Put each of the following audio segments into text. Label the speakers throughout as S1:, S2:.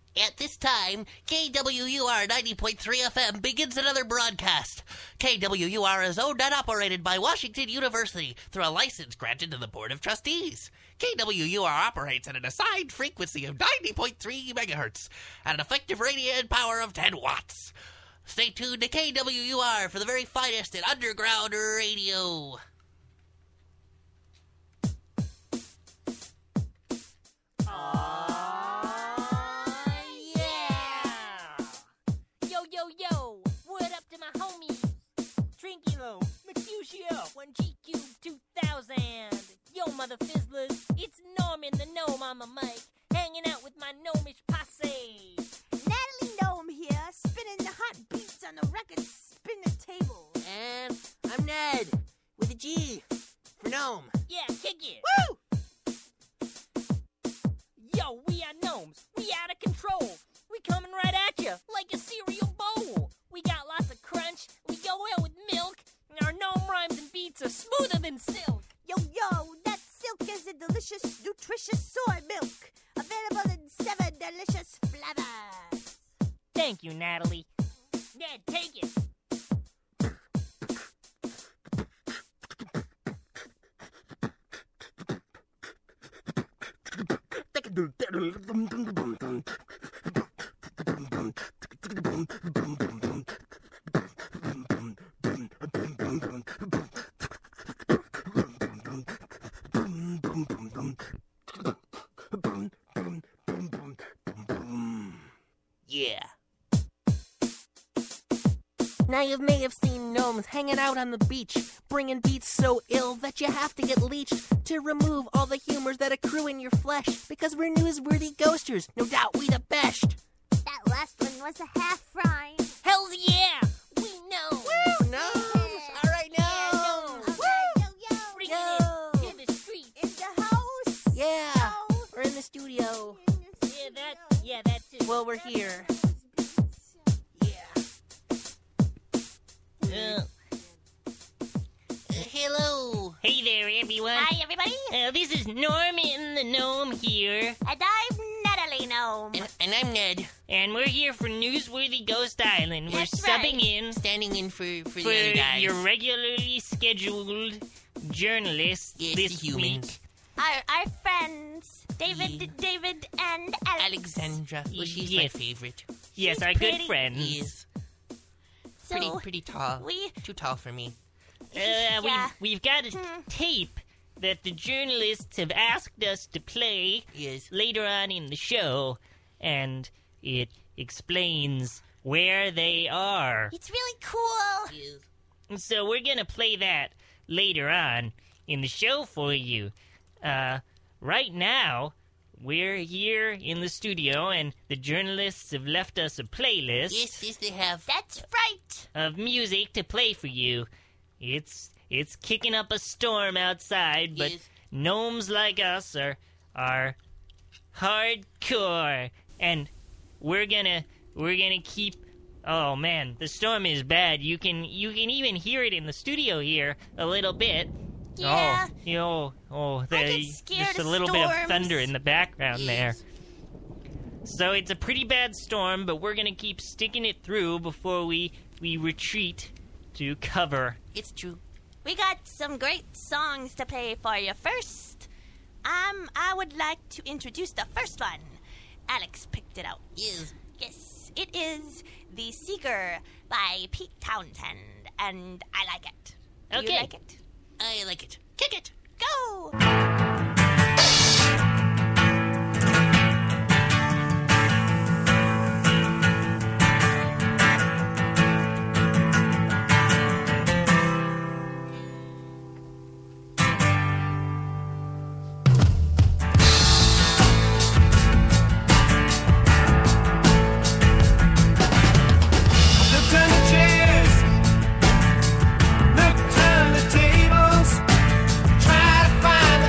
S1: At this time, KWUR 90.3 FM begins another broadcast. KWUR is owned and operated by Washington University through a license granted to the Board of Trustees. KWUR operates at an assigned frequency of 90.3 megahertz at an effective radiant power of 10 watts. Stay tuned to KWUR for the very finest in underground radio.
S2: Yo, what up to my homies? Drinkilo, Mercutio, 1GQ 2000. Yo, mother fizzlers, it's Norman the Gnome on the mic, hanging out with my gnomish posse.
S3: Natalie Gnome here, spinning the hot beats on the record spinner table.
S1: And I'm Ned, with a G, for gnome.
S2: Yeah, kick it.
S3: Woo!
S2: Yo, we are gnomes. We out of control. We coming right at you like a cereal bowl. We got lots of crunch. We go out with milk. And our gnome rhymes and beats are smoother than silk.
S3: Yo, that silk is a delicious, nutritious soy milk. Available in 7 delicious flavors.
S2: Thank you, Natalie. Ned, take it.
S1: Yeah. Now you may have seen gnomes hanging out on the beach, bringing beats so ill that you have to get leeched to remove all the humors that accrue in your flesh, because we're newsworthy ghosters, no doubt we the best.
S3: That last one was a half rhyme.
S2: Hell yeah! We know!
S1: Woo! Gnomes! All right, gnomes!
S3: Woo! Yo,
S2: Bring
S1: Yo.
S2: it in to the street.
S3: in the house.
S1: Yeah,
S3: Yo.
S1: we're in the studio.
S2: Yeah, that too.
S1: Well, we're here. Yeah. Hello.
S2: Hey there, everyone.
S3: Hi, everybody.
S2: This is Norman the Gnome here,
S3: And I'm Natalie Gnome.
S1: And I'm Ned,
S2: and we're here for Newsworthy Ghost Island. We're
S3: That's
S2: subbing
S3: right.
S2: in
S1: standing in for the
S2: for
S1: other guys.
S2: your regularly scheduled journalists
S1: Yes,
S2: this
S1: the humans.
S2: week.
S3: Our friends, David,
S1: Yeah.
S3: David, and Alex.
S1: Alexandra. Well, she's my
S2: Yes.
S1: favorite.
S2: Yes,
S3: She's
S2: our good
S3: pretty.
S2: friends.
S1: Yes.
S3: So
S1: Pretty tall. Too tall for me.
S3: Yeah.
S2: We've got a tape that the journalists have asked us to play
S1: Yes.
S2: later on in the show, and it explains where they are.
S3: it's really cool.
S1: Yes.
S2: So we're gonna play that later on in the show for you. Right now, we're here in the studio, and the journalists have left us a playlist
S1: Yes, they have.
S3: That's right.
S2: of music to play for you. It's kicking up a storm outside, but
S1: Yes.
S2: gnomes like us are hardcore, and we're gonna keep. Oh man, the storm is bad. You can even hear it in the studio here a little bit.
S3: Yeah.
S2: There's
S3: scared
S2: a
S3: of
S2: little bit of
S3: storms.
S2: thunder in the background there.
S1: Yes.
S2: So it's a pretty bad storm, but we're gonna keep sticking it through before we retreat to cover.
S1: It's true.
S3: We got some great songs to play for you. First, I would like to introduce the first one. Alex picked it out.
S1: Yes.
S3: Yes, it is The Seeker by Pete Townsend, and I like it. Do
S2: Okay.
S3: you like it?
S1: I like it. Kick it.
S3: Go!
S4: Look on the chairs, look on the tables, try to find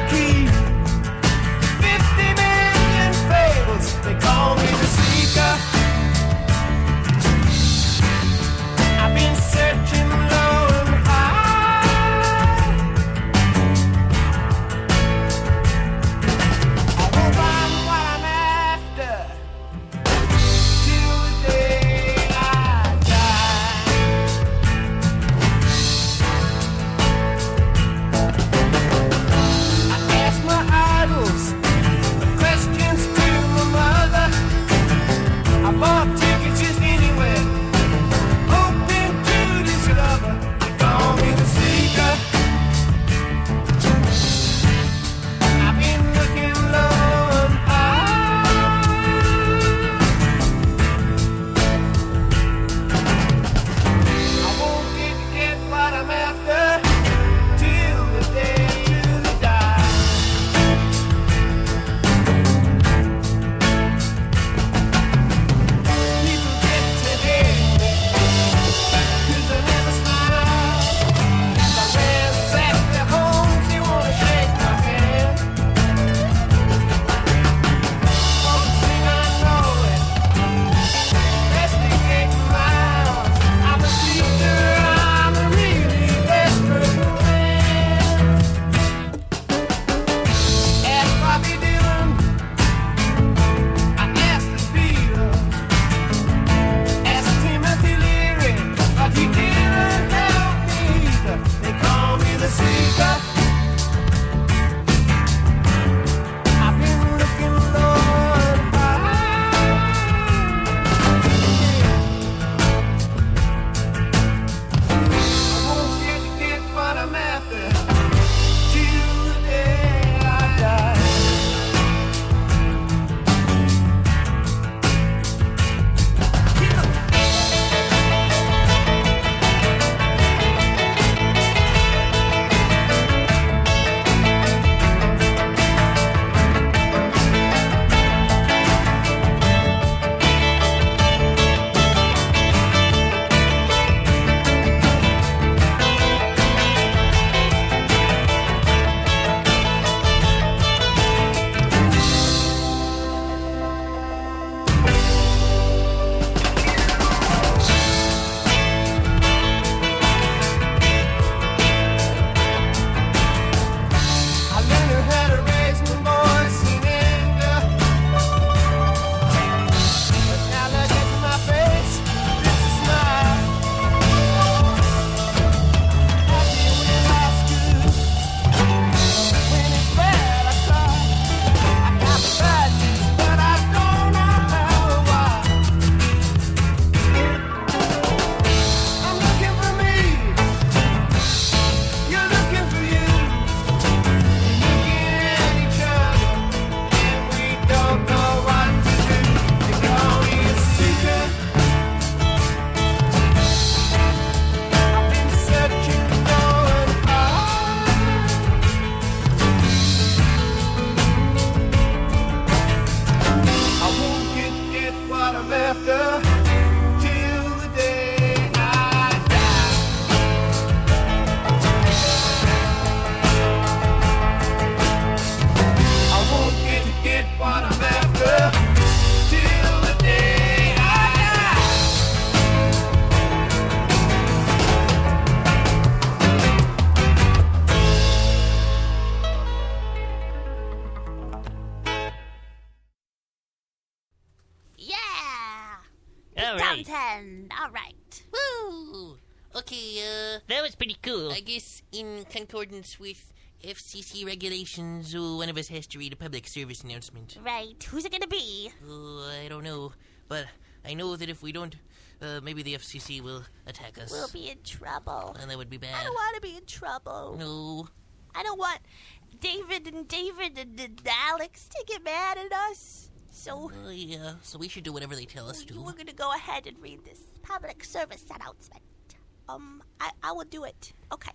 S3: Big
S5: All
S3: Tom
S5: right.
S3: 10. All right.
S1: Woo! Okay,
S5: That was pretty cool.
S1: I guess in concordance with FCC regulations, one of us has to read a public service announcement.
S3: Right. Who's it gonna be?
S1: I don't know, but I know that if we don't, maybe the FCC will attack us.
S3: We'll be in trouble.
S1: And that would be bad.
S3: I don't want to be in trouble.
S1: No.
S3: I don't want David and Alex to get mad at us. So
S1: Yeah, so we should do whatever they tell us to.
S3: we're gonna go ahead and read this public service announcement. I will do it. Okay.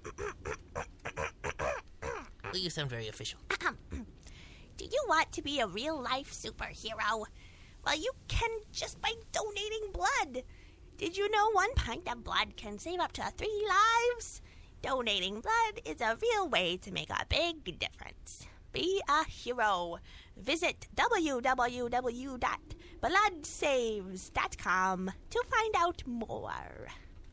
S1: Well, you sound very official.
S3: Do you want to be a real-life superhero? Well, you can just by donating blood. Did you know 1 pint of blood can save up to 3 lives? Donating blood is a real way to make a big difference. Be a hero. Visit www.bloodsaves.com to find out more.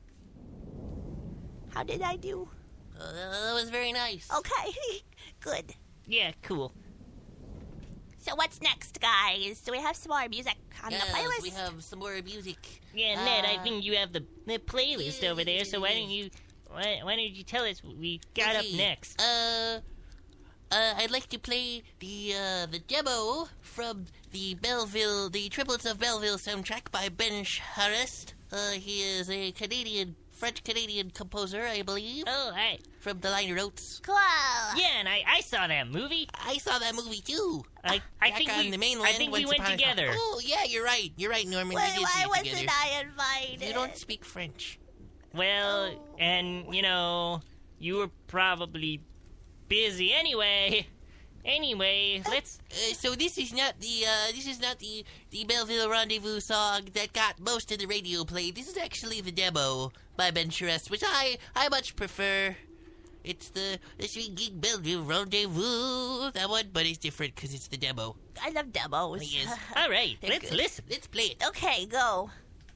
S3: How did I do?
S1: That was very nice.
S3: Okay, good.
S5: Yeah, cool.
S3: So what's next, guys? Do we have some more music on the playlist?
S1: We have some more music.
S5: Yeah, Ned, I think you have the playlist over there, so why don't you tell us what we got up
S1: Okay,
S5: next?
S1: I'd like to play the demo from the Triplets of Belleville soundtrack by Ben Charest. He is a French-Canadian composer, I believe,
S5: Oh, right.
S1: from the liner notes.
S3: Cool.
S5: Yeah, and I saw that movie.
S1: I saw that movie too.
S5: I
S1: Back
S5: think
S1: on
S5: we
S1: the mainland.
S5: I think we
S1: once
S5: went
S1: upon a time.
S5: together.
S1: Oh yeah, you're right. You're right, Norman.
S3: Why
S1: we did see it
S3: wasn't
S1: together.
S3: I invited?
S1: You don't speak French.
S5: Well, and you were probably busy anyway. Anyway, let's.
S1: So this is not the Belleville Rendezvous song that got most of the radio play. This is actually the demo by Ben Charest, which I much prefer. It's the Sweet Geek Belleville Rendezvous, that one, but it's different because it's the demo.
S3: I love demos.
S1: Yes.
S5: All right,
S3: They're
S5: let's
S3: good.
S5: listen.
S1: Let's play it.
S3: Okay, go.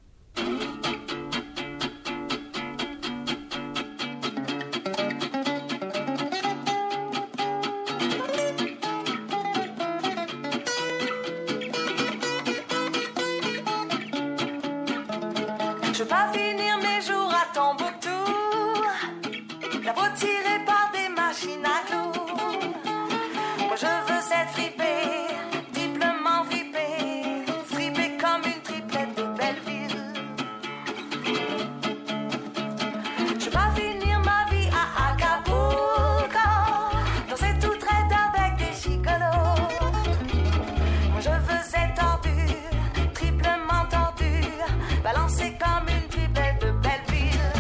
S6: Je veux pas finir mes jours à Tombouctou, la peau tirée par des machines à clous. Moi je veux être fripé, triplement fripé, fripé comme une triplette de Belleville. Je veux pas finir ma vie à Acapulco, danser toute raide avec des gigolos. Moi je veux être tordu, triplement tordu, balancé comme une triplette de Belleville.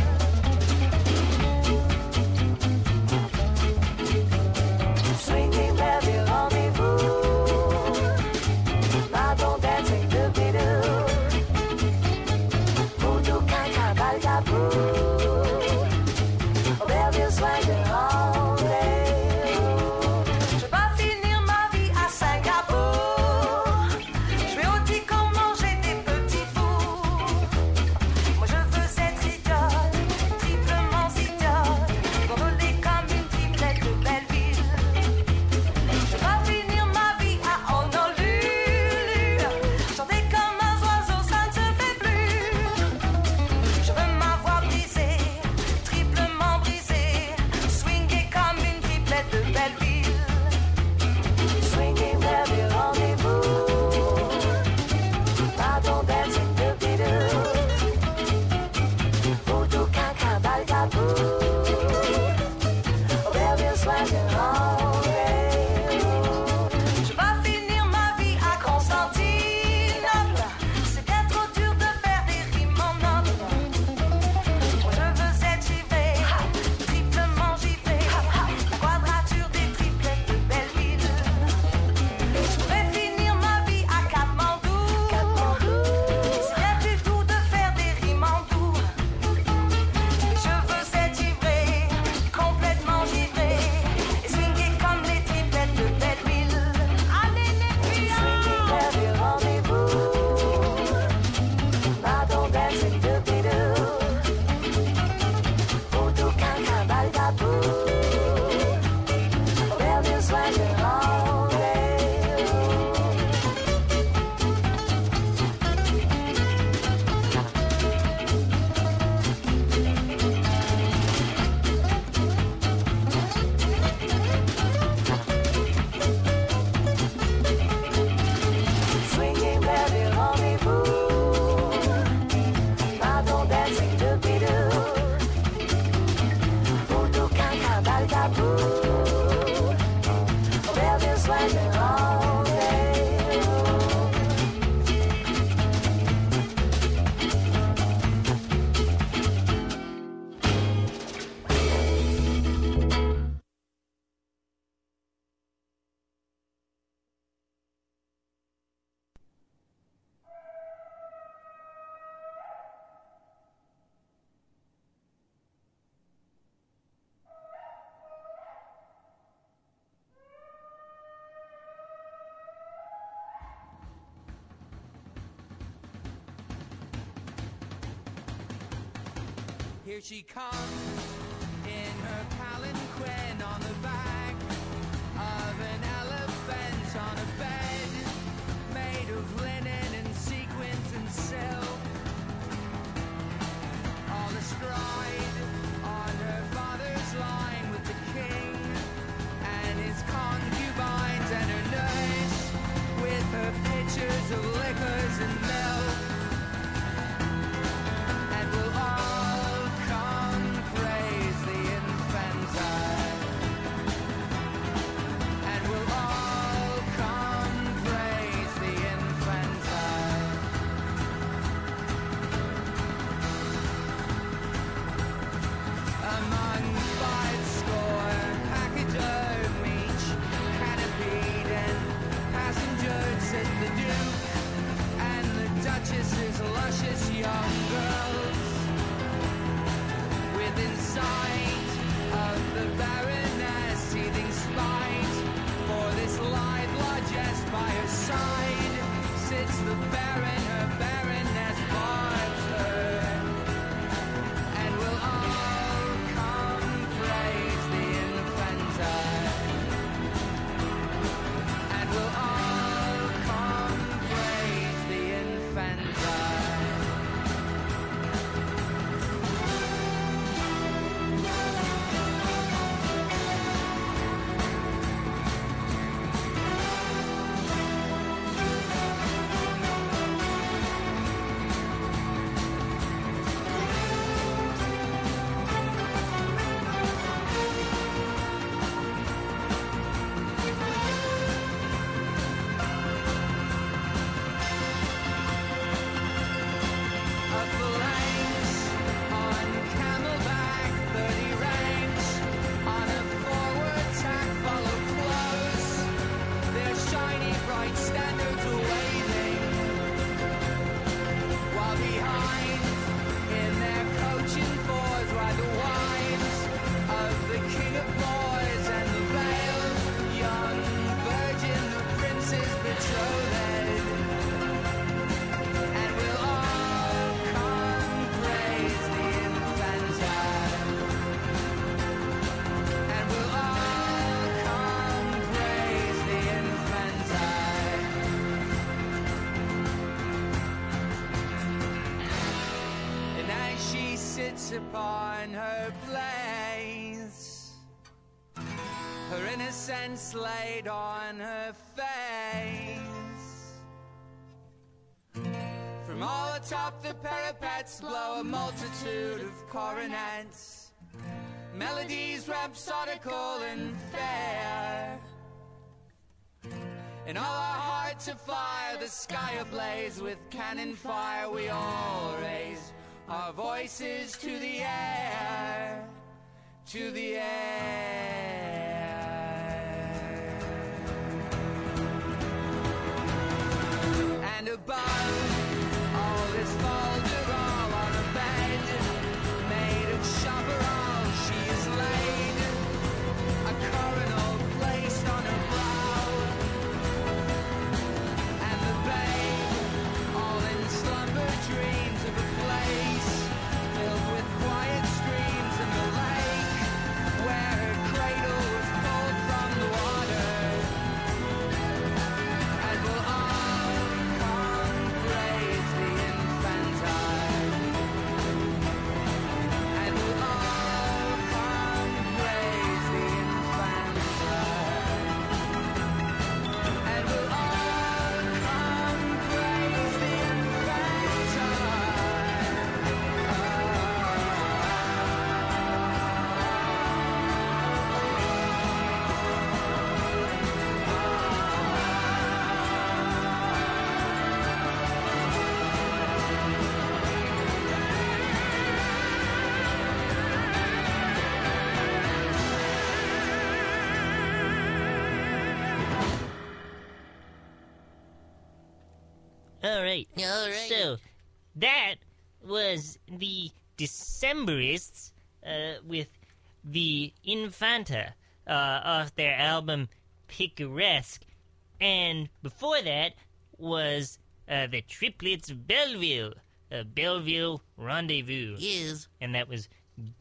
S6: Swinging Belleville rendez-vous.
S4: Here she comes in her palanquin on the back of an elephant on a bed made of linen and sequins and silk. All astride on her father's line with the king and his concubines and her nurse with her pitchers of liquors and milk. And we'll all come praise the infanta. And we'll all come praise the infanta. Among 5-score pachyderm each canopied and passengered sit the Duke and the Duchess's luscious young girls. Within sight of the Baroness, seething spite for this live largesse by her side sits the Baron, her Baroness barbs her. And we'll all come praise the infanta. And we'll all come praise the infanta. A phalanx on camelback, 30 ranks on a forward tack follow close. Their shiny bright standards waving, while behind in their coach and fours ride the wives of the king of boys and the veiled young virgin, the prince's betrothed. And we'll all come praise the infanta. And we'll all come praise the infanta. And as she sits upon her place, her innocence laid on her face. From all atop the parapets blow a multitude of coronets, melodies rhapsodical and fair. And all our hearts afire, the sky ablaze with cannon fire. We all raise our voices to the air, to the air. And above all this folderol on a bed made of chaparral, she is laid, a coronal placed on her brow, and the babe all in slumber dreams of a place filled with quiet streams and the lake where her cradle was pulled from the water. And we'll all come praise the infanta. And we'll all come praise the infanta. And we'll all come praise the
S5: All right.
S1: All right.
S5: So, that was the Decemberists with the Infanta off their album Picaresque. And before that was the Triplets of Belleville, Belleville Rendezvous.
S1: Yes.
S5: And that was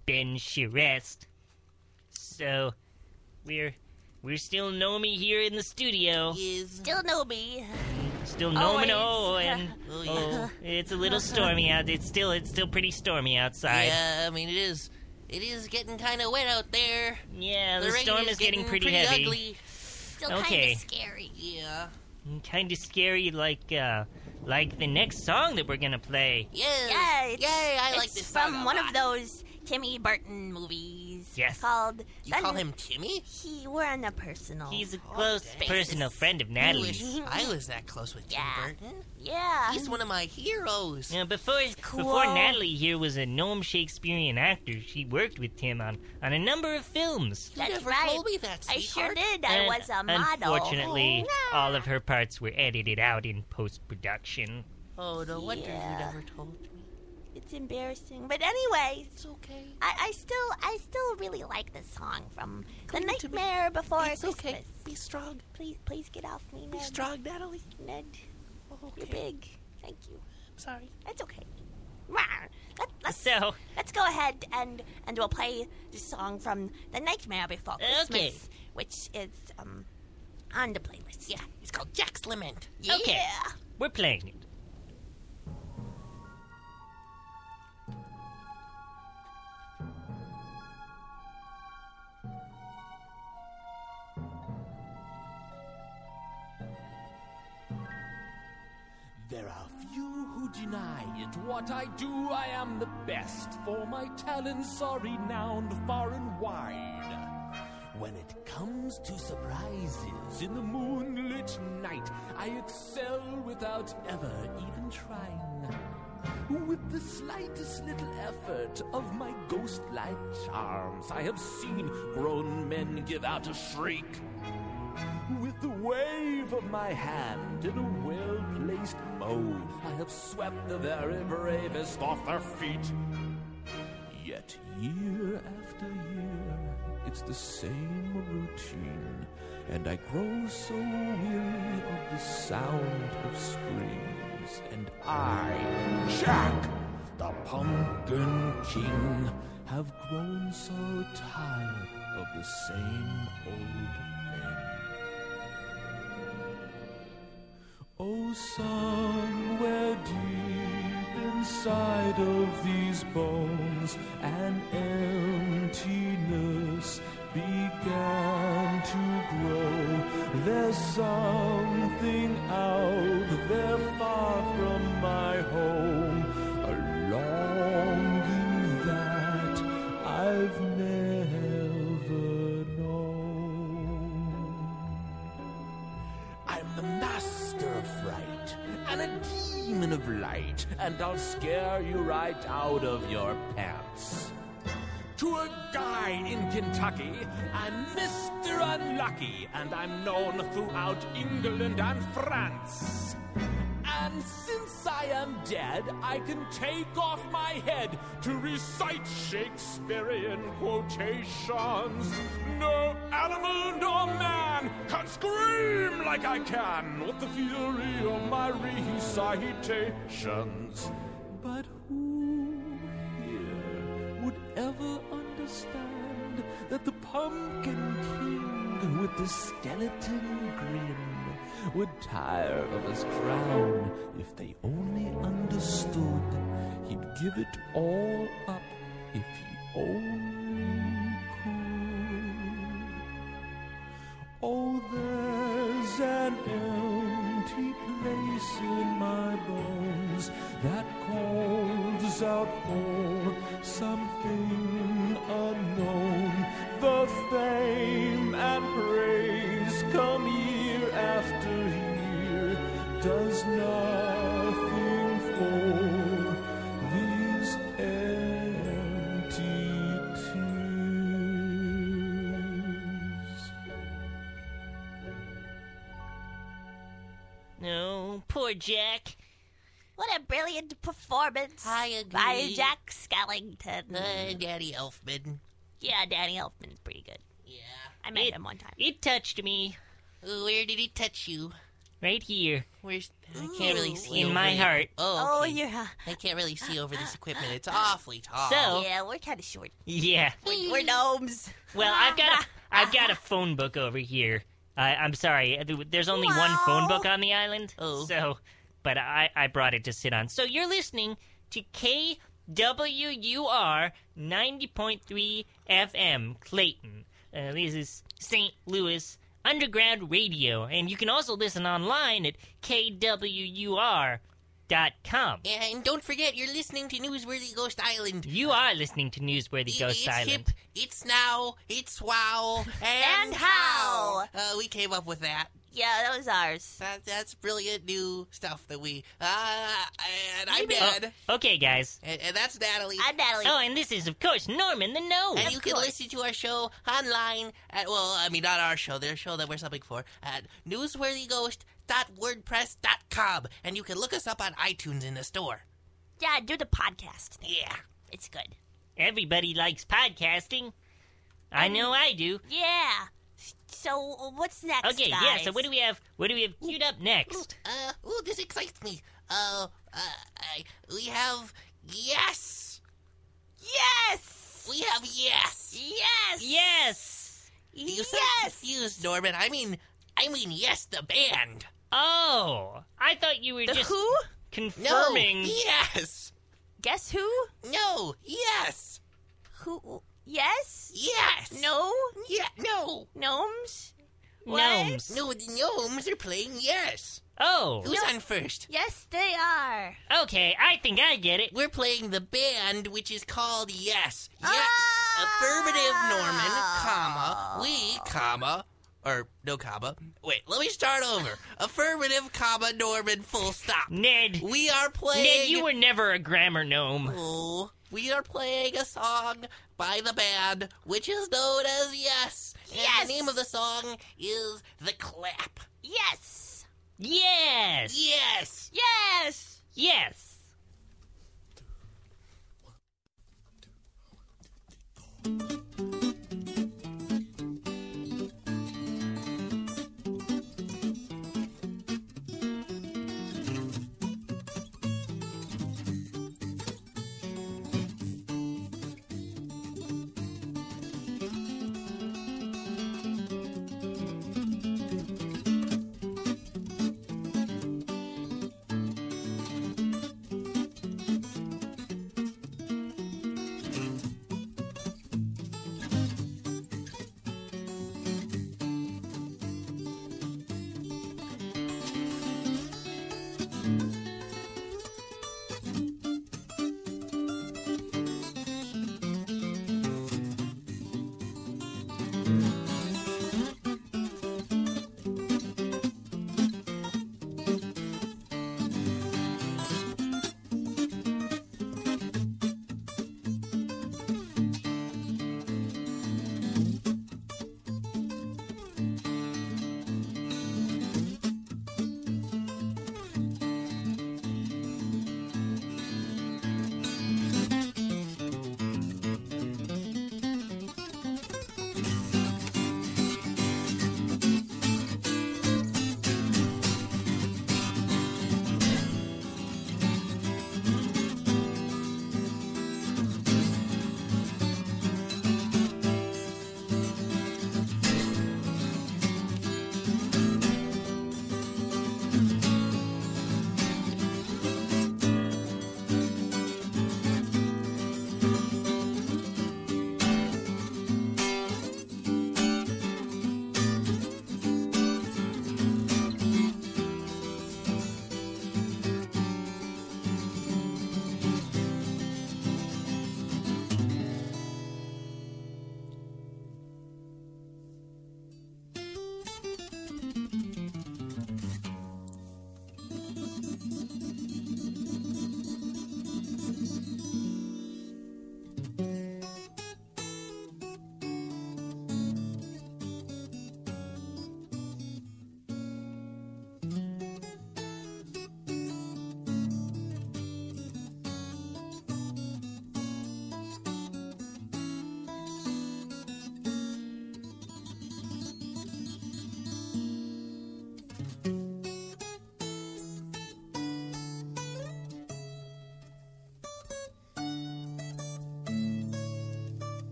S5: Ben Shirest. So, we're still Nomi here in the studio.
S1: Yes.
S3: Still know me.
S5: Still
S3: Always.
S5: Nomino, and
S1: Oh, yeah.
S5: it's a little stormy out. It's still pretty stormy outside.
S1: Yeah, I mean, it is getting kind of wet out there.
S5: Yeah, the
S1: rain
S5: storm is getting pretty heavy.
S1: ugly.
S3: Still
S5: Okay.
S3: kind of scary.
S1: Yeah.
S5: Kind of scary, like the next song that we're gonna play.
S3: Yeah, it's,
S1: Yay, I
S3: it's
S1: like this
S3: from
S1: song a
S3: one
S1: lot.
S3: of those Timmy Burton movies.
S5: Yes.
S3: Called.
S1: You call him Timmy?
S3: We're on a personal.
S5: He's a close
S1: dang.
S5: personal friend of
S1: I
S5: Natalie's.
S1: wish I was that close with Tim
S3: Yeah.
S1: Burton.
S3: Yeah.
S1: He's one of my heroes.
S5: Yeah, before Natalie here was a gnome Shakespearean actor, she worked with Tim on a number of films.
S1: You
S3: That's
S1: never
S3: right.
S1: told me that,
S3: I sure
S1: sweetheart.
S3: did. I
S5: And
S3: was a model.
S5: Unfortunately, all of her parts were edited out in post-production.
S1: Oh, no wonder
S3: Yeah.
S1: you never told me.
S3: It's embarrassing, but anyway,
S1: It's okay.
S3: I still really like this song from The
S1: Come to me.
S3: Nightmare Before
S1: It's
S3: Christmas.
S1: okay. Be strong.
S3: Please get off me, Ned.
S1: Be strong, Natalie.
S3: Ned,
S1: Oh,
S3: you're
S1: okay.
S3: big. Thank you.
S1: I'm sorry.
S3: That's okay. Rawr.
S5: So,
S3: Let's go ahead and we'll play the song from The Nightmare Before Christmas,
S5: Okay.
S3: which is on the playlist.
S1: Yeah, it's called Jack's Lament.
S3: Yeah.
S5: Okay. we're playing it.
S7: There are few who deny it. What I do, I am the best, for my talents are renowned far and wide. When it comes to surprises in the moonlit night, I excel without ever even trying. With the slightest little effort of my ghost-like charms, I have seen grown men give out a shriek. With the wave of my hand in a well-placed mode, I have swept the very bravest off their feet. Yet year after year, it's the same routine, and I grow so weary of the sound of screams. And I, Jack, the Pumpkin King, have grown so tired of the same old thing. Oh, somewhere deep inside of these bones, an emptiness began to grow. There's something out there far from my home, a longing that I've never known. I'm the master of fright and a demon of light, and I'll scare you right out of your pants. To a guy in Kentucky, I'm Mr. Unlucky, and I'm known throughout England and France. And since I am dead, I can take off my head to recite Shakespearean quotations. No animal nor man can scream like I can with the fury of my recitations. But who here would ever understand that the Pumpkin King with the skeleton grin would tire of his crown if they only understood he'd give it all up if he only could. Oh, there's an empty place in my bones that calls out for something unknown. The fame and praise come year after year, does nothing for these empty tears.
S5: No, poor Jack.
S3: What a brilliant performance
S1: I agree.
S3: by Jack Skellington.
S1: Daddy Elfman.
S3: Yeah, Danny Elfman's pretty good.
S1: Yeah.
S3: I met him one time.
S5: It touched me.
S1: Where did he touch you?
S5: right here
S1: I can't really see
S5: in
S1: over
S5: my
S1: it.
S5: heart.
S1: Oh,
S3: Oh,
S1: okay.
S3: yeah.
S1: I can't really see over this equipment. It's awfully tall.
S5: So-
S3: Yeah, we're kind of short.
S5: Yeah.
S3: We're gnomes.
S5: Well, I've got a phone book over here. I'm sorry, there's only one phone book on the island.
S1: Oh.
S5: So, but I brought it to sit on. So you're listening to KWUR 90.3 FM, Clayton. This is St. Louis Underground Radio, and you can also listen online at kwur.com.
S1: And don't forget, you're listening to Newsworthy Ghost Island.
S5: You are listening to Newsworthy Ghost
S1: It's
S5: Island.
S1: hip, it's now, it's wow,
S3: And how.
S1: We came up with that.
S3: Yeah, that was ours.
S1: That's brilliant new stuff that we. And I'm
S3: Maybe-
S1: Dad.
S5: Okay, guys.
S1: And that's Natalie.
S3: I'm Natalie.
S5: Oh, and this is, of course, Norman the Gnome.
S1: And you can
S3: course.
S1: listen to our show online at, well, I mean, not our show, their show that we're subbing for, at newsworthyghost.wordpress.com. And you can look us up on iTunes in the store.
S3: Yeah, do the podcast.
S1: Yeah.
S3: It's good.
S5: Everybody likes podcasting. I know I do.
S3: Yeah. So, what's next,
S5: Okay,
S3: guys?
S5: yeah, so what do we have queued up next?
S1: This excites me. We have yes.
S3: Yes!
S1: We have yes.
S3: Yes!
S5: Yes!
S1: You sound confused, Norman. I mean, yes, the band.
S5: Oh, I thought you were
S3: The
S5: just
S3: who?
S1: No,
S5: confirming.
S1: yes.
S3: Guess who?
S1: No, yes.
S3: Who? Yes?
S1: Yes.
S3: No?
S1: Yeah, no.
S3: Gnomes?
S5: Gnomes.
S1: No, the gnomes are playing yes.
S5: Oh,
S1: Who's on first?
S3: Yes, they are.
S5: okay, I think I get it.
S1: We're playing the band, which is called Yes. Yeah.
S3: Ah!
S1: Affirmative, Norman, comma, we, comma, or no comma. Wait, let me start over. Affirmative, comma, Norman, full stop.
S5: Ned,
S1: We are playing...
S5: Ned, you were never a grammar gnome.
S1: Oh, we are playing a song by the band, which is known as Yes. And
S3: Yes.
S1: the name of the song is The Clap.
S3: Yes!
S5: Yes!
S1: Yes.
S3: Yes!
S5: Yes!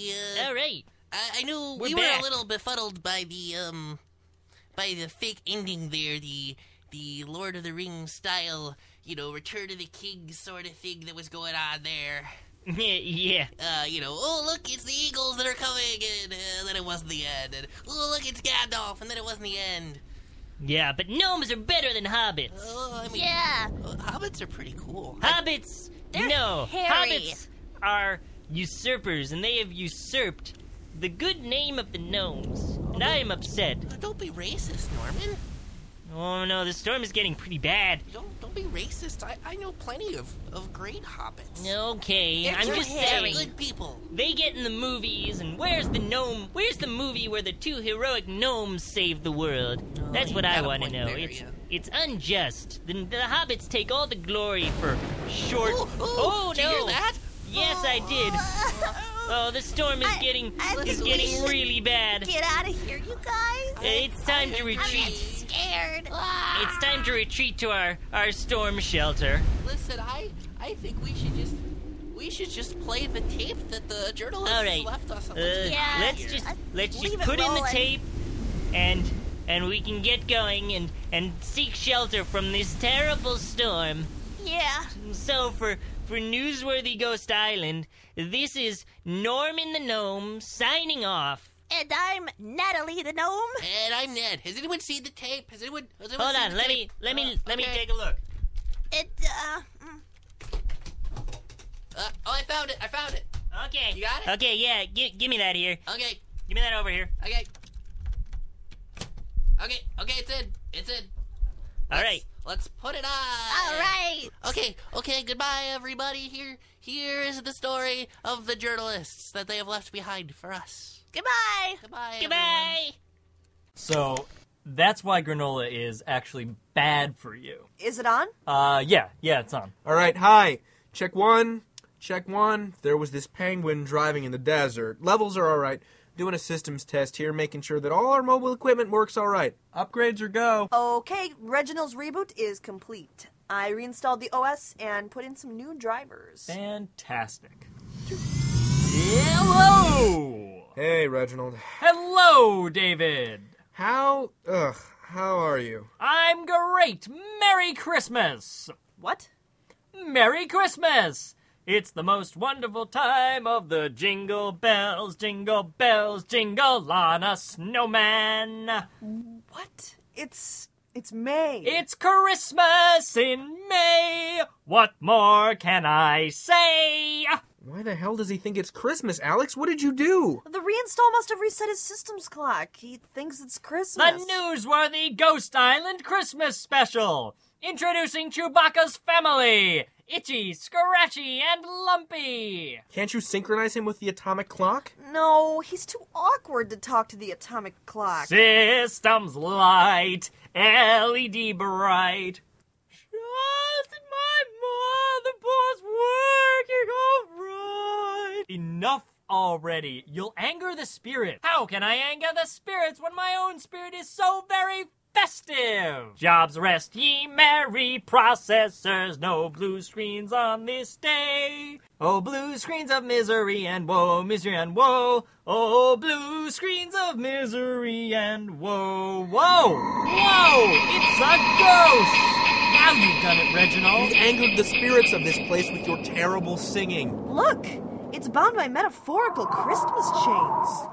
S5: All right.
S1: I knew
S5: We're
S1: we
S5: back.
S1: were a little befuddled by the fake ending there, the Lord of the Rings style, Return of the King sort of thing that was going on there.
S5: Yeah.
S1: Oh, look, it's the Eagles that are coming, and then it wasn't the end. And, oh, look, it's Gandalf, and then it wasn't the end.
S5: Yeah, but gnomes are better than hobbits.
S1: Oh, I mean,
S3: Yeah.
S1: hobbits are pretty cool.
S5: Hobbits,
S3: They're
S5: no.
S3: hairy.
S5: Hobbits are usurpers, and they have usurped the good name of the gnomes. And I am upset.
S1: Don't be racist, Norman.
S5: Oh no, the storm is getting pretty bad.
S1: Don't be racist. I know plenty of great hobbits.
S5: Okay,
S3: They're
S5: I'm
S3: too
S5: just
S3: hairy.
S5: saying.
S1: Good people.
S5: They get in the movies, and where's the movie where the two heroic gnomes save the world? That's
S1: you
S5: what I
S1: got a
S5: want to
S1: point
S5: know.
S1: there,
S5: It's unjust. The hobbits take all the glory for short. Oh
S1: did you hear
S5: no!
S1: that?
S5: Yes, I did. Oh, the storm is getting
S3: should
S5: really bad.
S3: Get out of here, you guys.
S5: It's time to
S3: I'm
S5: retreat.
S3: scared.
S5: It's time to retreat to our storm shelter.
S1: Listen, I think we should just play the tape that the journalists
S5: All right.
S1: left us.
S3: Yeah.
S5: Let's just
S3: Leave it
S5: put in the
S3: rolling.
S5: tape, and we can get going and seek shelter from this terrible storm.
S3: Yeah.
S5: So for Newsworthy Ghost Island, this is Norman the Gnome signing off.
S3: And I'm Natalie the gnome.
S1: And I'm Ned. Has anyone seen the tape? Has anyone
S5: Hold
S1: seen
S5: on,
S1: the
S5: let
S1: tape?
S5: me
S1: Okay.
S5: take a look.
S3: It
S1: I found it.
S5: Okay.
S1: You got it?
S5: Okay, yeah. Give me that here.
S1: Okay.
S5: Give me that over here.
S1: Okay, it's in.
S5: All right.
S1: Let's put it on.
S3: all right.
S1: Okay, goodbye, everybody. Here is the story of the journalists that they have left behind for us.
S3: Goodbye.
S1: Goodbye.
S5: Goodbye.
S8: So that's why granola is actually bad for you.
S9: Is it on?
S8: Yeah, it's on.
S10: All right, hi. Check one. There was this penguin driving in the desert. Levels are all right. Doing a systems test here, making sure that all our mobile equipment works all right. Upgrades or go.
S9: Okay, Reginald's reboot is complete. I reinstalled the OS and put in some new drivers.
S8: Fantastic. Hello!
S10: Hey, Reginald.
S8: Hello, David!
S10: How are you?
S8: I'm great! Merry Christmas!
S9: What?
S8: Merry Christmas! It's the most wonderful time of the jingle bells, jingle on a snowman.
S9: What? It's May.
S8: It's Christmas in May. What more can I say?
S10: Why the hell does he think it's Christmas, Alex? What did you do?
S9: The reinstall must have reset his systems clock. He thinks it's Christmas.
S8: The newsworthy Ghost Island Christmas Special. Introducing Chewbacca's family. Itchy, Scratchy, and Lumpy.
S10: Can't you synchronize him with the atomic clock?
S9: No, he's too awkward to talk to the atomic clock.
S8: Systems light, LED bright. Just my motherboard's working all right. Enough already. You'll anger the spirit. How can I anger the spirits when my own spirit is so very festive? Jobs rest ye merry processors, no blue screens on this day. Oh, blue screens of misery and woe, misery and woe. Oh, blue screens of misery and woe. Whoa! Whoa! It's a ghost! Now you've done it, Reginald.
S10: You've angered the spirits of this place with your terrible singing.
S9: Look, it's bound by metaphorical Christmas chains.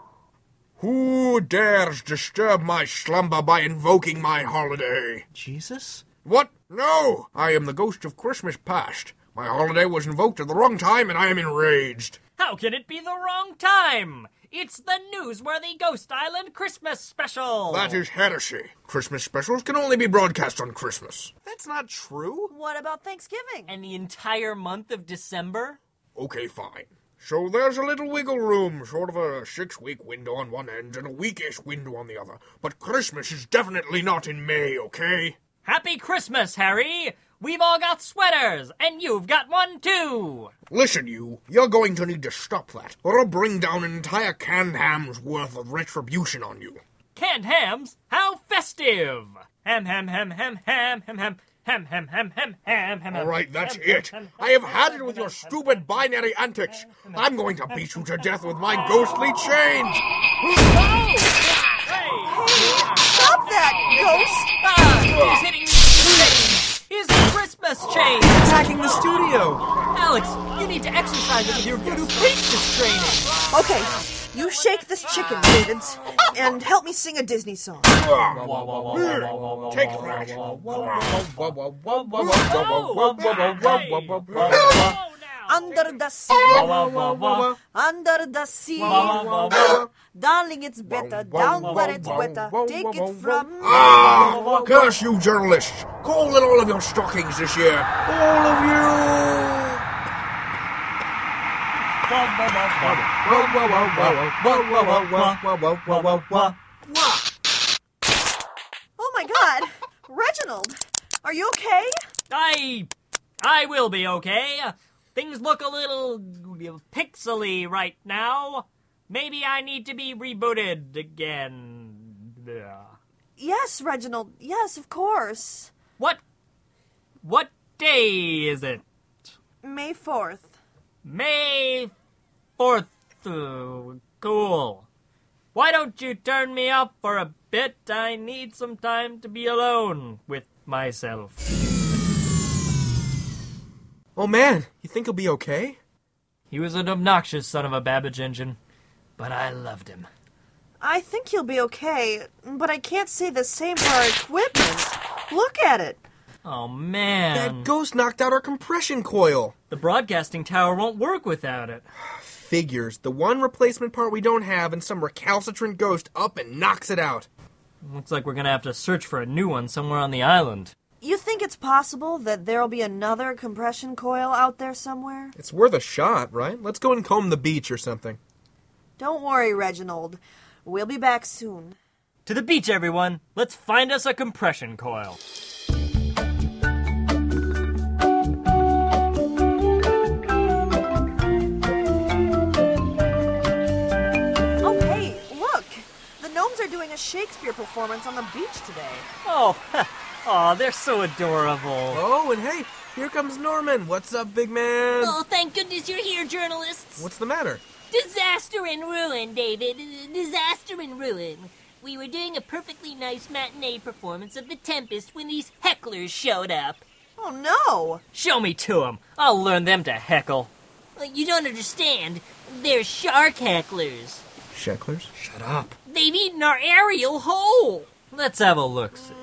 S10: Who dares disturb my slumber by invoking my holiday?
S8: Jesus?
S10: What? No! I am the ghost of Christmas past. My holiday was invoked at the wrong time, and I am enraged.
S8: How can it be the wrong time? It's the newsworthy Ghost Island Christmas Special.
S10: That is heresy. Christmas specials can only be broadcast on Christmas. That's not true.
S9: What about Thanksgiving?
S8: And the entire month of December?
S10: Okay, fine. So there's a little wiggle room, sort of a 6-week window on one end and a weekish window on the other. But Christmas is definitely not in May, okay?
S8: Happy Christmas, Harry! We've all got sweaters, and you've got one too!
S10: Listen, you're going to need to stop that, or I'll bring down an entire canned ham's worth of retribution on you.
S8: Canned hams? How festive! Ham, ham, ham, ham, ham, ham, ham. Ham, ham, ham, ham, ham, ham.
S10: All right, that's
S8: ham,
S10: it.
S8: ham, ham,
S10: I have
S8: ham,
S10: had
S8: ham,
S10: it with your
S8: ham,
S10: stupid binary antics. I'm going to beat you to death with my ghostly chains.
S9: Stop that, Ghost!
S8: He's hitting me with his chains. His Christmas chains.
S10: Attacking the studio.
S8: Alex, you need to exercise it with your voodoo priestess training.
S9: Okay, you shake this chicken, David, and help me sing a Disney song.
S10: Take that.
S9: Under the sea, under the sea. Darling, it's better down where it's wetter. Take it from me.
S10: Curse you, journalists. Call in all of your stockings this year. All of you.
S9: Oh my God, Reginald, are you okay?
S8: I will be okay. Things look a little pixely right now. Maybe I need to be rebooted again.
S9: Yes, Reginald. Yes, of course.
S8: What day is it?
S9: May 4th.
S8: May 4th. Cool. Why don't you turn me up for a bit? I need some time to be alone with myself.
S10: Oh man, you think he'll be okay?
S8: He was an obnoxious son of a Babbage engine, but I loved him.
S9: I think he'll be okay, but I can't say the same for our equipment. Look at it.
S8: Oh, man.
S10: That ghost knocked out our compression coil.
S8: The broadcasting tower won't work without it.
S10: Figures. The one replacement part we don't have, and some recalcitrant ghost up and knocks it out.
S8: Looks like we're gonna have to search for a new one somewhere on the island.
S9: You think it's possible that there'll be another compression coil out there somewhere?
S10: It's worth a shot, right? Let's go and comb the beach or something.
S9: Don't worry, Reginald. We'll be back soon.
S8: To the beach, everyone. Let's find us a compression coil.
S9: Oh, hey, look! The gnomes are doing a Shakespeare performance on the beach today.
S8: Oh, they're so adorable.
S10: Oh, and hey, here comes Norman. What's up, big man?
S2: Oh, thank goodness you're here, journalists.
S10: What's the matter?
S2: Disaster and ruin, David. Disaster and ruin. We were doing a perfectly nice matinee performance of The Tempest when these hecklers showed up.
S9: Oh, no!
S8: Show me to them. I'll learn them to heckle.
S2: You don't understand. They're shark hecklers.
S10: Shecklers?
S8: Shut up.
S2: They've eaten our Ariel whole.
S8: Let's have a look-see.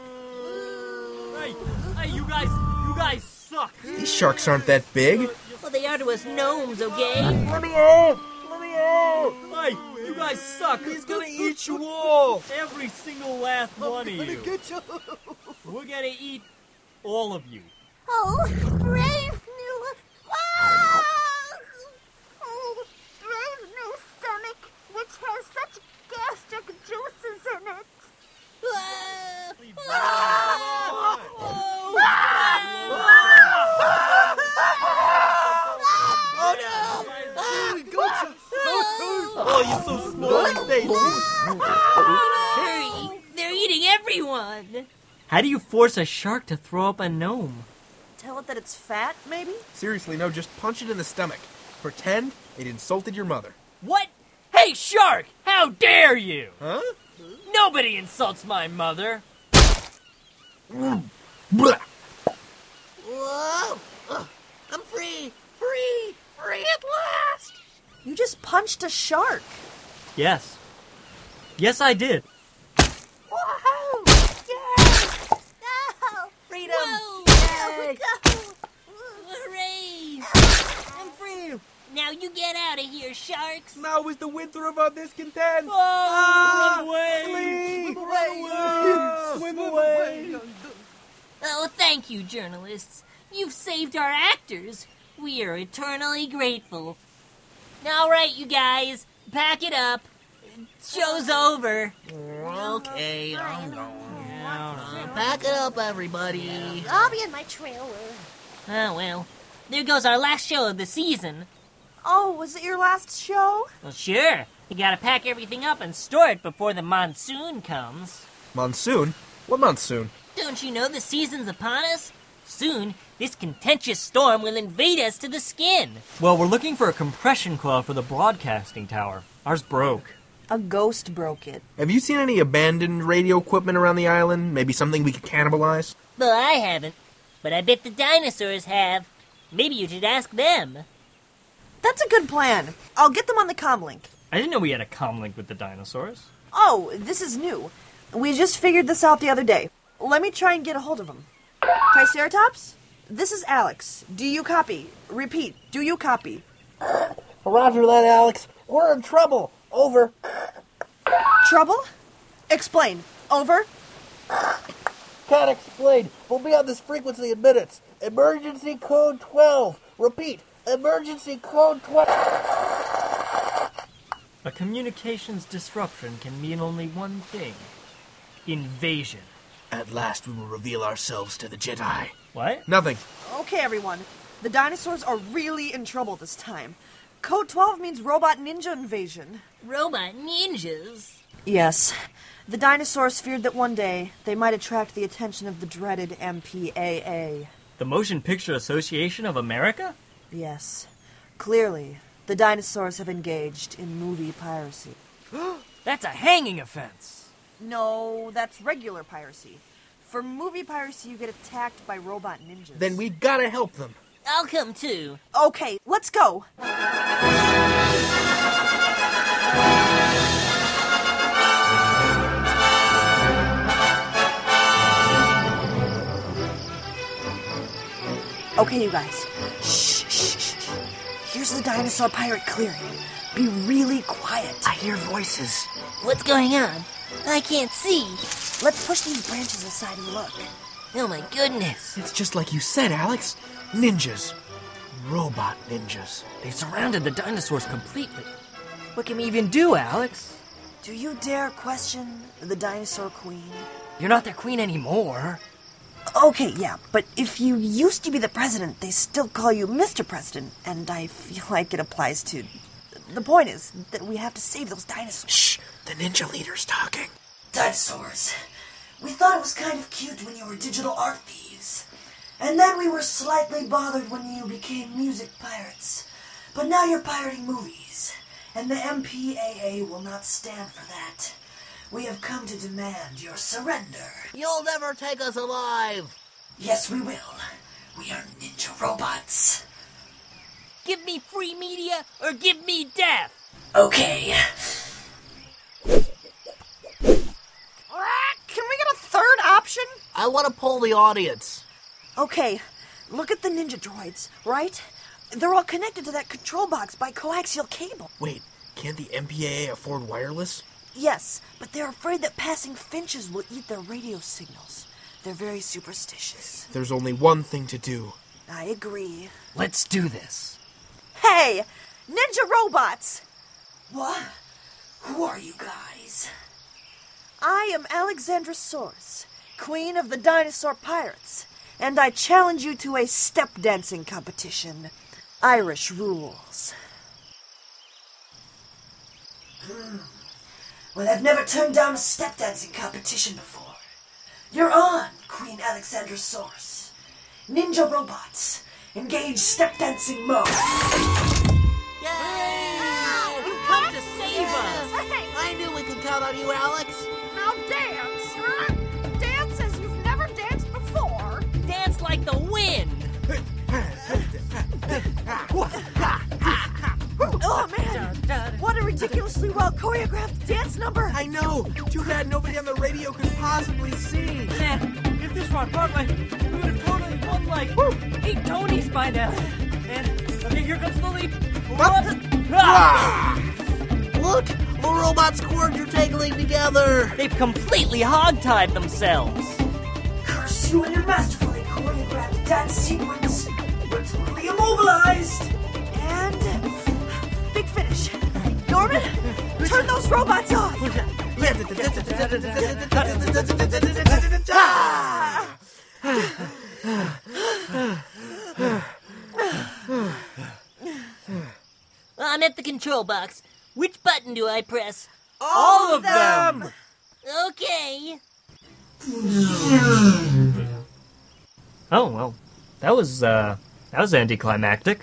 S8: Hey, you guys suck.
S10: These sharks aren't that big.
S2: Well, they are to us gnomes, okay?
S10: Let me out! Let me out!
S8: Hey, you guys suck.
S10: He's gonna eat you all!
S8: Every single last one of you. We're gonna eat all of you.
S3: Oh, brave new... Ah! Oh, brave new stomach, which has such gastric juices in it.
S8: Oh, you're so small, baby.
S2: Hurry! They're eating everyone!
S8: How do you force a shark to throw up a gnome?
S9: Tell it that it's fat, maybe?
S10: Seriously, no, just punch it in the stomach. Pretend it insulted your mother.
S8: What? Hey, shark! How dare you?
S10: Huh?
S8: Nobody insults my mother.
S10: Blah.
S1: Whoa! I'm free! Free! Free at last!
S9: You just punched a shark.
S8: Yes. Yes, I did.
S3: Whoa! Yeah! No!
S1: Freedom!
S2: Whoa!
S1: Yay!
S2: Hooray!
S1: I'm free!
S2: Now you get out of here, sharks!
S10: Now is the winter of our discontent!
S8: Run away!
S10: Flee!
S8: Swim away!
S2: Oh, thank you, journalists. You've saved our actors. We are eternally grateful. All right, you guys, pack it up. Show's over.
S1: Okay, I'm going. Pack it up, everybody.
S3: I'll be in my trailer.
S2: Oh, well. There goes our last show of the season.
S9: Oh, was it your last show?
S2: Well, sure. You gotta pack everything up and store it before the monsoon comes.
S10: Monsoon? What monsoon?
S2: Don't you know the season's upon us?
S5: Soon, this contentious storm will invade us to the skin.
S8: Well, we're looking for a compression coil for the broadcasting tower. Ours broke.
S9: A ghost broke it.
S10: Have you seen any abandoned radio equipment around the island? Maybe something we could cannibalize?
S5: Well, I haven't, but I bet the dinosaurs have. Maybe you should ask them.
S9: That's a good plan. I'll get them on the comlink.
S8: I didn't know we had a comlink with the dinosaurs.
S9: Oh, this is new. We just figured this out the other day. Let me try and get a hold of them. Triceratops? This is Alex. Do you copy? Repeat, do you copy?
S11: Roger that, Alex. We're in trouble. Over.
S9: Trouble? Explain. Over.
S11: Can't explain. We'll be on this frequency in minutes. Emergency code 12. Repeat. Emergency code 12.
S8: A communications disruption can mean only one thing. Invasion.
S7: At last we will reveal ourselves to the Jedi.
S8: What?
S10: Nothing.
S9: Okay, everyone. The dinosaurs are really in trouble this time. Code 12 means robot ninja invasion.
S5: Robot ninjas?
S9: Yes. The dinosaurs feared that one day they might attract the attention of the dreaded MPAA.
S8: The Motion Picture Association of America?
S9: Yes. Clearly, the dinosaurs have engaged in movie piracy.
S8: That's a hanging offense.
S9: No, that's regular piracy. For movie piracy, you get attacked by robot ninjas.
S10: Then we've got to help them.
S5: I'll come too.
S9: Okay, let's go. Okay, you guys. Shh, shh, shh. Here's the dinosaur pirate clearing. Be really quiet.
S11: I hear voices.
S5: What's going on? I can't see.
S9: Let's push these branches aside and look.
S5: Oh my goodness.
S10: It's just like you said, Alex. Ninjas. Robot ninjas.
S8: They've surrounded the dinosaurs completely. What can we even do, Alex?
S9: Do you dare question the dinosaur queen?
S8: You're not their queen anymore.
S9: Okay, yeah, but if you used to be the president, they still call you Mr. President, and I feel like it applies to... The point is that we have to save those dinosaurs.
S10: Shh! The ninja leader's talking.
S9: Dinosaurs. We thought it was kind of cute when you were digital art thieves. And then we were slightly bothered when you became music pirates. But now you're pirating movies. And the MPAA will not stand for that. We have come to demand your surrender.
S11: You'll never take us alive.
S9: Yes, we will. We are ninja robots.
S5: Give me free media or give me death.
S9: Okay. Can we get a third option?
S11: I want to poll the audience.
S9: Okay, look at the ninja droids, right? They're all connected to that control box by coaxial cable.
S10: Wait, can't the MPAA afford wireless?
S9: Yes, but they're afraid that passing finches will eat their radio signals. They're very superstitious.
S10: There's only one thing to do.
S9: I agree.
S8: Let's do this.
S9: Hey! Ninja robots! What? Who are you guys? I am Alexandra Source, queen of the dinosaur pirates, and I challenge you to a step dancing competition. Irish rules. Well, I've never turned down a step dancing competition before. You're on, Queen Alexandra Source. Ninja robots, engage step dancing mode.
S11: Yay! You've come to save us. I knew we could count on you, Alex.
S3: Now dance, huh? Dance as you've never danced before.
S5: Dance like the wind.
S9: Oh, man! What a ridiculously well choreographed dance number!
S10: I know! Too bad nobody on the radio could possibly see!
S8: Man, if this were on Broadway, we would have totally won like 8 Tonys by now. And okay, here comes the leap.
S11: Look, the robots' cords are tangling together.
S5: They've completely hogtied themselves.
S9: Curse you and your masterfully choreographed dance sequence. We're totally immobilized. And big finish. Norman, turn those robots off.
S5: I'm at the control box. Which button do I press?
S9: All of them.
S5: Okay.
S8: Oh, well, that was anticlimactic.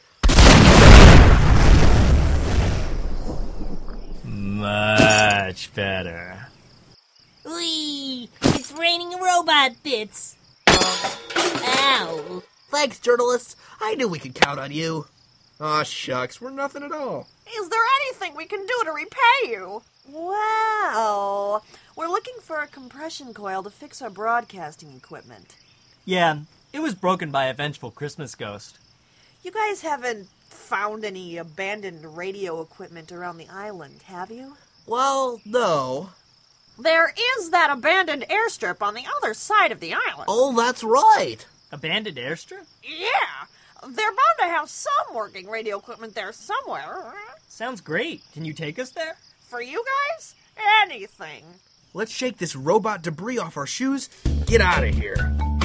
S8: Much better.
S2: Whee! It's raining robot bits. Ow.
S10: Thanks, journalists. I knew we could count on you. Aw, shucks, we're nothing at all.
S12: Is there anything we can do to repay you? Well, we're looking for a compression coil to fix our broadcasting equipment.
S8: Yeah, it was broken by a vengeful Christmas ghost.
S12: You guys haven't found any abandoned radio equipment around the island, have you?
S10: Well, no.
S12: There is that abandoned airstrip on the other side of the island.
S10: Oh, that's right.
S8: Abandoned airstrip?
S12: Yeah. They're bound to have some working radio equipment there somewhere.
S8: Sounds great. Can you take us there?
S12: For you guys? Anything.
S10: Let's shake this robot debris off our shoes. Get out of here.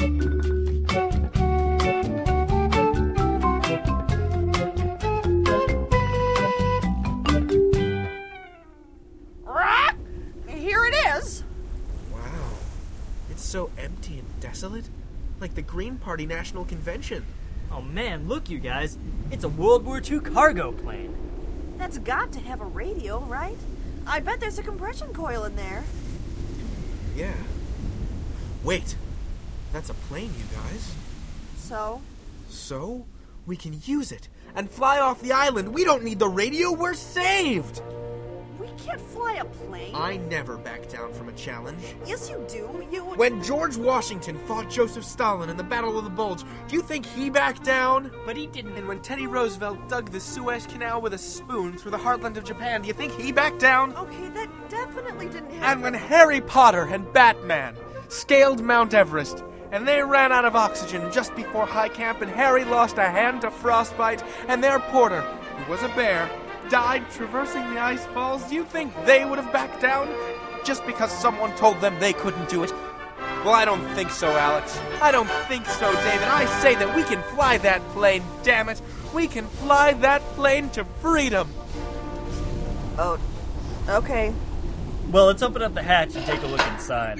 S12: Here it is.
S10: Wow. It's so empty and desolate. Like the Green Party National Convention.
S8: Oh man, look you guys. It's a World War II cargo plane.
S12: That's got to have a radio, right? I bet there's a compression coil in there.
S10: Yeah. Wait. That's a plane, you guys.
S12: So?
S10: So? We can use it and fly off the island. We don't need the radio. We're saved.
S12: We can't fly a plane.
S10: I never back down from a challenge.
S12: Yes, you do.
S10: When George Washington fought Joseph Stalin in the Battle of the Bulge, do you think he backed down?
S8: But he didn't.
S10: And when Teddy Roosevelt dug the Suez Canal with a spoon through the heartland of Japan, do you think he backed down?
S12: Okay, that definitely didn't happen.
S13: And when Harry Potter and Batman scaled Mount Everest, and they ran out of oxygen just before high camp, and Harry lost a hand to frostbite, and their porter, who was a bear, died traversing the ice falls, do you think they would have backed down just because someone told them they couldn't do it? Well, I don't think so, Alex. I don't think so, David. I say that we can fly that plane, damn it. We can fly that plane to freedom.
S12: Oh, okay.
S8: Well, let's open up the hatch and take a look inside.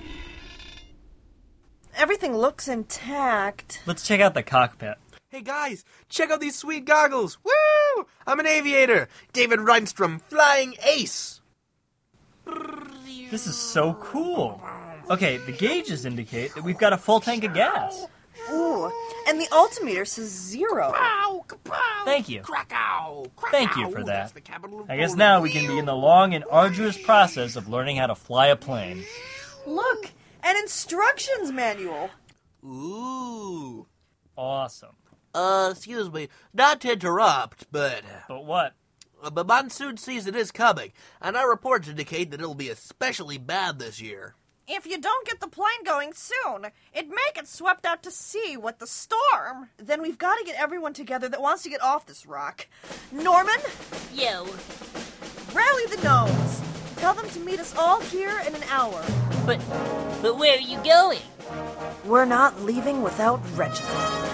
S12: Everything looks intact.
S8: Let's check out the cockpit.
S13: Hey guys, check out these sweet goggles. Woo! I'm an aviator. David Reinstrom, flying ace.
S8: This is so cool. Okay, the gauges indicate that we've got a full tank of gas.
S12: Ooh, and the altimeter says 0.
S8: Thank you.
S13: Krakow.
S8: Thank you for that.
S13: That's the capital of
S8: I guess
S13: Poland.
S8: now we can begin the long and arduous process of learning how to fly a plane.
S12: Look, an instructions manual.
S10: Ooh.
S8: Awesome.
S1: Excuse me, not to interrupt, but...
S8: But what?
S1: The monsoon season is coming, and our reports indicate that it'll be especially bad this year.
S12: If you don't get the plane going soon, it may get swept out to sea with the storm. Then we've got to get everyone together that wants to get off this rock. Norman?
S2: Yo.
S12: Rally the gnomes. Tell them to meet us all here in an hour.
S2: But where are you going?
S12: We're not leaving without Reginald.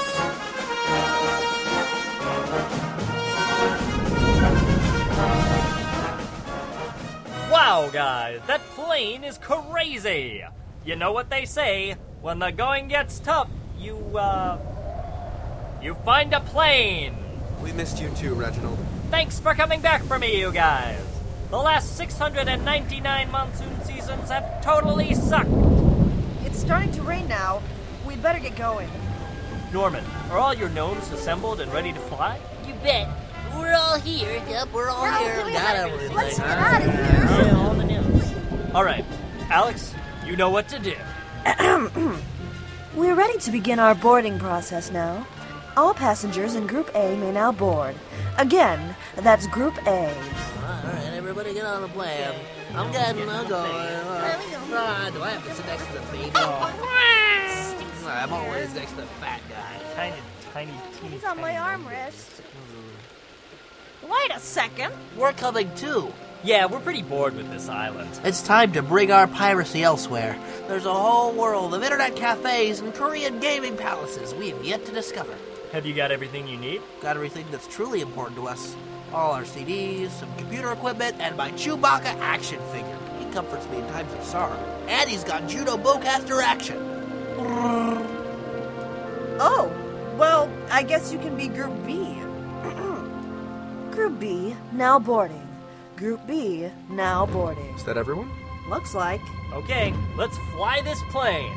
S8: Wow, guys, that plane is crazy. You know what they say, when the going gets tough, you find a plane.
S13: We missed you too, Reginald.
S8: Thanks for coming back for me, you guys. The last 699 monsoon seasons have totally sucked.
S12: It's starting to rain now. We'd better get going.
S8: Norman, are all your gnomes assembled and ready to fly?
S2: You bet. We're all here.
S1: Yep, we're all here. Got everything.
S12: Let's get out of here.
S2: Yeah, all the news.
S8: All right, Alex, you know what to do.
S12: We're ready to begin our boarding process now. All passengers in Group A may now board. Again, that's Group A.
S1: All right, everybody get on the plane. I'm getting, I'm going. Do I have to sit next to the baby? I'm always next to the fat guy.
S8: Tiny, teeny.
S12: He's on my armrest. Wait a second.
S1: We're coming too.
S8: Yeah, we're pretty bored with this island.
S1: It's time to bring our piracy elsewhere. There's a whole world of internet cafes and Korean gaming palaces we have yet to discover.
S8: Have you got everything you need?
S1: Got everything that's truly important to us. All our CDs, some computer equipment, and my Chewbacca action figure. He comforts me in times of sorrow. And he's got judo bowcaster action.
S12: Oh, well, I guess you can be Group B. Group B, now boarding. Group B, now boarding.
S10: Is that everyone?
S12: Looks like.
S8: Okay, let's fly this plane.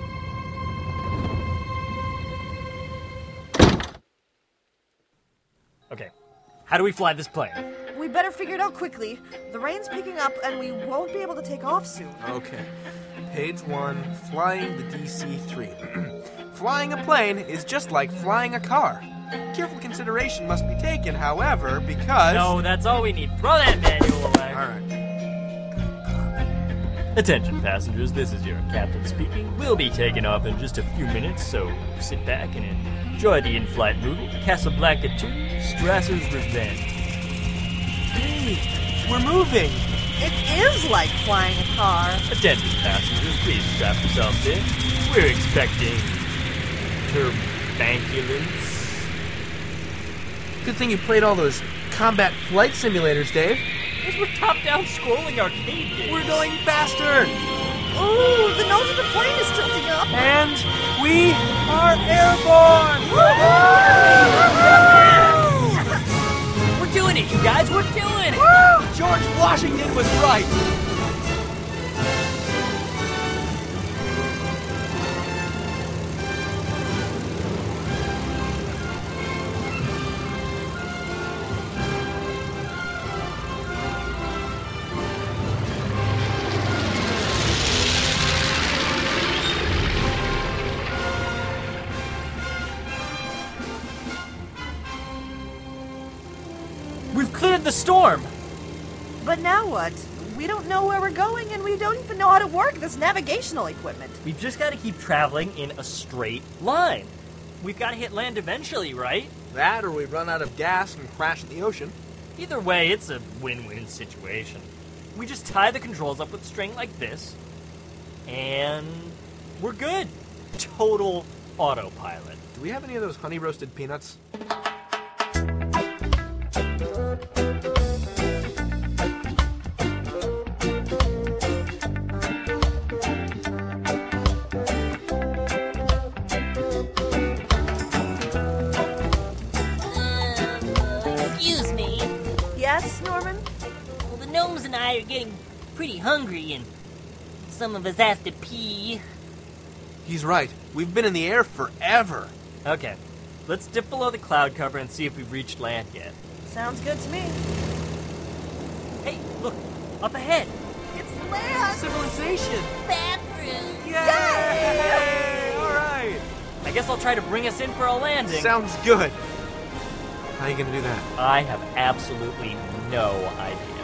S8: Okay, how do we fly this plane?
S12: We better figure it out quickly. The rain's picking up and we won't be able to take off soon.
S10: Okay. Page 1, flying the DC-3. Flying a plane is just like flying a car. Careful consideration must be taken, however, because...
S8: No, that's all we need. Throw that manual away.
S10: All right.
S8: Attention passengers, this is your captain speaking. We'll be taking off in just a few minutes, so sit back and enjoy the in-flight movie, Casablanca 2, Strasser's Revenge.
S10: Hey, we're moving.
S12: It is like flying a car.
S8: Attention passengers, please strap yourselves in. We're expecting turbulence.
S10: Good thing you played all those combat flight simulators, Dave.
S8: Those were top-down scrolling arcade games.
S10: We're going faster.
S12: Ooh, the nose of the plane is tilting up.
S10: And we are airborne.
S8: We're doing it, you guys. We're doing it.
S10: Woo! George Washington was right.
S8: We've cleared the storm.
S12: But now what? We don't know where we're going and we don't even know how to work this navigational equipment.
S8: We've just got to keep traveling in a straight line. We've got to hit land eventually, right?
S10: That or we run out of gas and crash in the ocean.
S8: Either way, it's a win-win situation. We just tie the controls up with string like this, and we're good. Total autopilot.
S10: Do we have any of those honey roasted peanuts?
S2: Excuse me.
S12: Yes, Norman?
S2: Well, the gnomes and I are getting pretty hungry, and some of us have to pee.
S10: He's right. We've been in the air forever.
S8: Okay, let's dip below the cloud cover and see if we've reached land yet.
S12: Sounds good to me.
S8: Hey, look, up ahead.
S12: It's land!
S10: Civilization.
S2: Bathroom.
S10: Yay! All right.
S8: I guess I'll try to bring us in for a landing.
S10: Sounds good. How are you going to do that?
S8: I have absolutely no idea.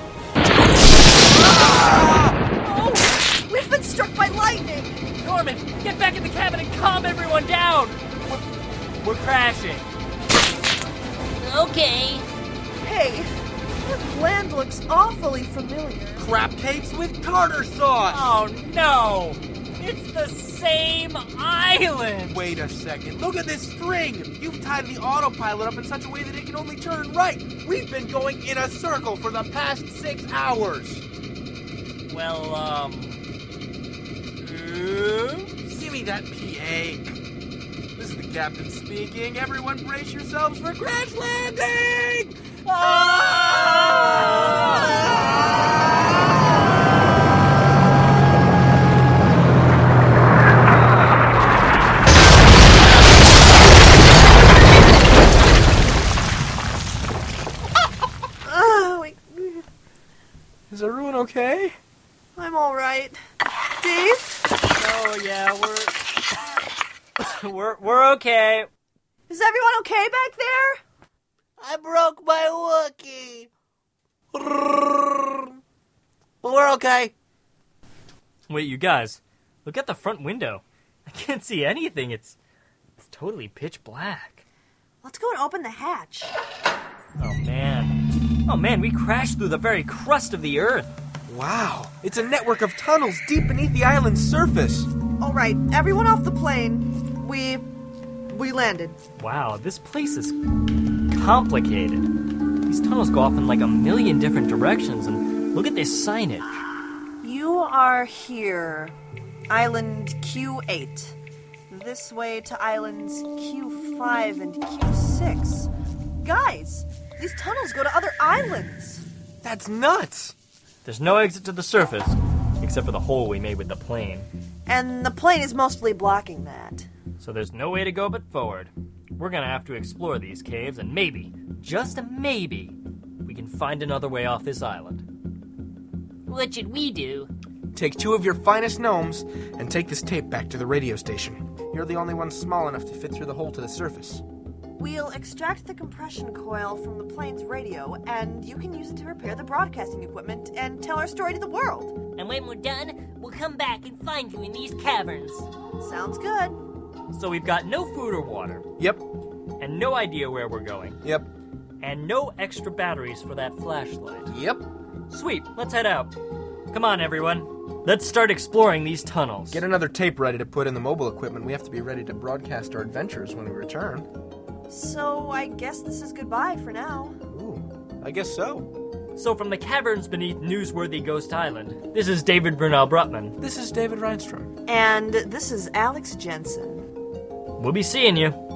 S12: Oh! We've been struck by lightning!
S8: Norman, get back in the cabin and calm everyone down! We're crashing.
S2: Okay.
S12: Hey, this land looks awfully familiar.
S10: Crab cakes with tartar sauce.
S8: Oh no! It's the same island!
S10: Wait a second. Look at this string. You've tied the autopilot up in such a way that it can only turn right. We've been going in a circle for the past 6 hours.
S8: Well,
S10: Give me that PA. This is the captain speaking. Everyone brace yourselves for crash landing! Is everyone okay?
S12: I'm all right. Dave?
S8: oh yeah, we're okay.
S12: Is everyone okay back there?
S11: I broke my Wookiee. But we're okay.
S8: Wait, you guys, look at the front window. I can't see anything. It's totally pitch black.
S12: Let's go and open the hatch.
S8: Oh man, we crashed through the very crust of the Earth.
S10: Wow, it's a network of tunnels deep beneath the island's surface.
S12: All right, everyone off the plane. We landed.
S8: Wow, this place is complicated. These tunnels go off in like a million different directions, and look at this signage.
S12: You are here, Island Q8. this way to islands Q5 and Q6. Guys, these tunnels go to other islands.
S13: That's nuts!
S8: There's no exit to the surface, except for the hole we made with the plane.
S12: And the plane is mostly blocking that.
S8: So there's no way to go but forward. We're gonna have to explore these caves, and maybe, just maybe, we can find another way off this island.
S5: What should we do?
S13: Take 2 of your finest gnomes and take this tape back to the radio station. You're the only one small enough to fit through the hole to the surface.
S12: We'll extract the compression coil from the plane's radio, and you can use it to repair the broadcasting equipment and tell our story to the world.
S5: And when we're done, we'll come back and find you in these caverns.
S12: Sounds good.
S8: So we've got no food or water.
S13: Yep.
S8: And no idea where we're going.
S13: Yep.
S8: And no extra batteries for that flashlight.
S13: Yep.
S8: Sweet, let's head out. Come on, everyone. Let's start exploring these tunnels.
S13: Get another tape ready to put in the mobile equipment. We have to be ready to broadcast our adventures when we return.
S12: So I guess this is goodbye for now.
S13: Ooh, I guess so.
S8: So from the caverns beneath Newsworthy Ghost Island, this is David Bernal Brutman.
S13: This is David Reinstrom.
S12: And this is Alex Jensen.
S8: We'll be seeing you.